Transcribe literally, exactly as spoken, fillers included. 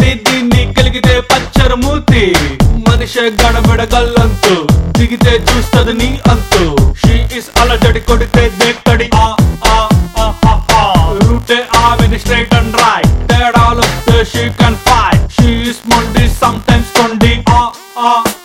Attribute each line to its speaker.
Speaker 1: అది దీన్ని కలిగితే పచ్చర మూతి మనిషి గడబిడ గల్లంతు దిగితే చూస్తది నీ అంతు షీ ఇస్ అలజడి కొడితే దేక్కడి ఆ ఆ ఆ రూటే ఆమెని స్ట్రైట్ అండ్ రైట్ తేడాలొస్తే she can fight she is మొండి సమ్ టైమ్స్ కొండి ఆ ఆ